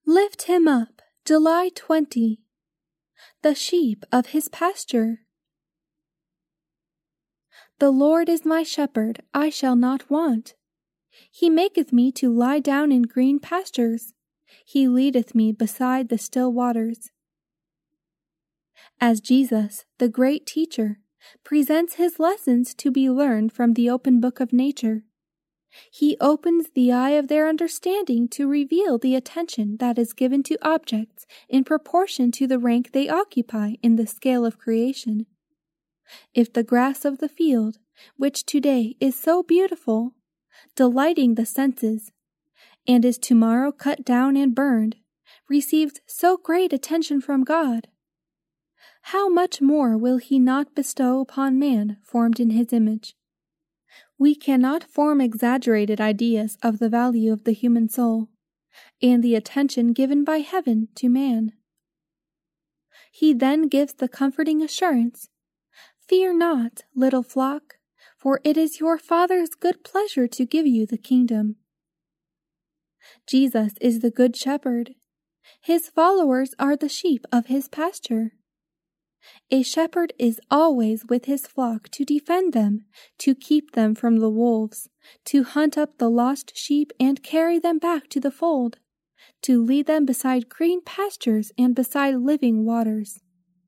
Lift him up, July 20. The sheep of his pasture. The Lord is my shepherd, I shall not want. He maketh me to lie down in green pastures. He leadeth me beside the still waters. As Jesus, the great teacher, presents his lessons to be learned from the open book of nature, he opens the eye of their understanding to reveal the attention that is given to objects in proportion to the rank they occupy in the scale of creation. If the grass of the field, which today is so beautiful, delighting the senses, and is tomorrow cut down and burned, receives so great attention from God, how much more will he not bestow upon man formed in his image? We cannot form exaggerated ideas of the value of the human soul, and the attention given by heaven to man. He then gives the comforting assurance, "Fear not, little flock, for it is your Father's good pleasure to give you the kingdom." Jesus is the good shepherd. His followers are the sheep of his pasture. A shepherd is always with his flock to defend them, to keep them from the wolves, to hunt up the lost sheep and carry them back to the fold, to lead them beside green pastures and beside living waters.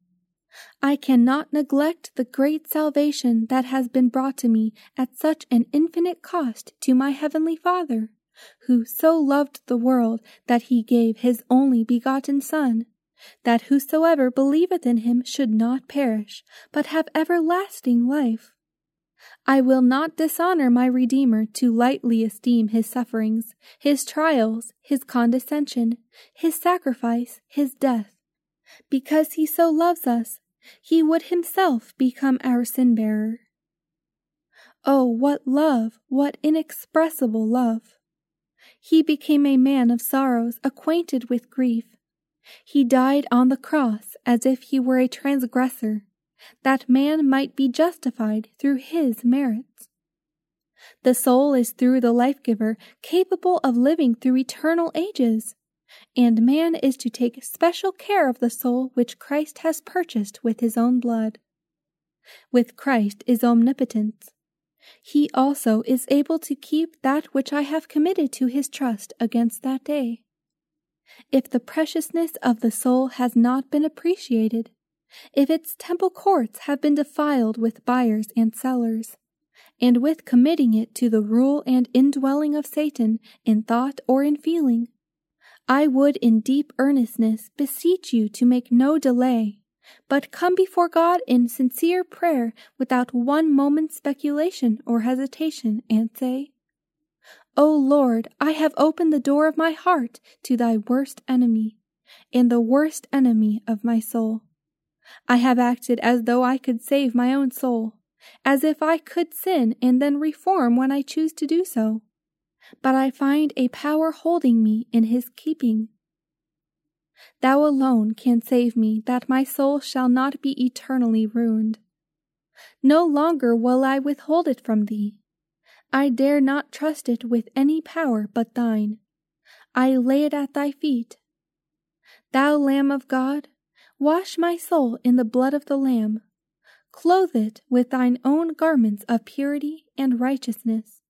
I cannot neglect the great salvation that has been brought to me at such an infinite cost to my heavenly Father, who so loved the world that he gave his only begotten Son, that whosoever believeth in him should not perish, but have everlasting life. I will not dishonor my Redeemer to lightly esteem his sufferings, his trials, his condescension, his sacrifice, his death. Because he so loves us, he would himself become our sin-bearer. Oh, what love, what inexpressible love! He became a man of sorrows, acquainted with grief. He died on the cross as if he were a transgressor, that man might be justified through his merits. The soul is through the life-giver capable of living through eternal ages, and man is to take special care of the soul which Christ has purchased with his own blood. With Christ is omnipotence. He also is able to keep that which I have committed to his trust against that day. If the preciousness of the soul has not been appreciated, if its temple courts have been defiled with buyers and sellers, and with committing it to the rule and indwelling of Satan in thought or in feeling, I would in deep earnestness beseech you to make no delay, but come before God in sincere prayer without one moment's speculation or hesitation, and say, O Lord, I have opened the door of my heart to thy worst enemy, and the worst enemy of my soul. I have acted as though I could save my own soul, as if I could sin and then reform when I choose to do so. But I find a power holding me in his keeping. Thou alone can save me, that my soul shall not be eternally ruined. No longer will I withhold it from thee. I dare not trust it with any power but thine. I lay it at thy feet. Thou Lamb of God, wash my soul in the blood of the Lamb. Clothe it with thine own garments of purity and righteousness.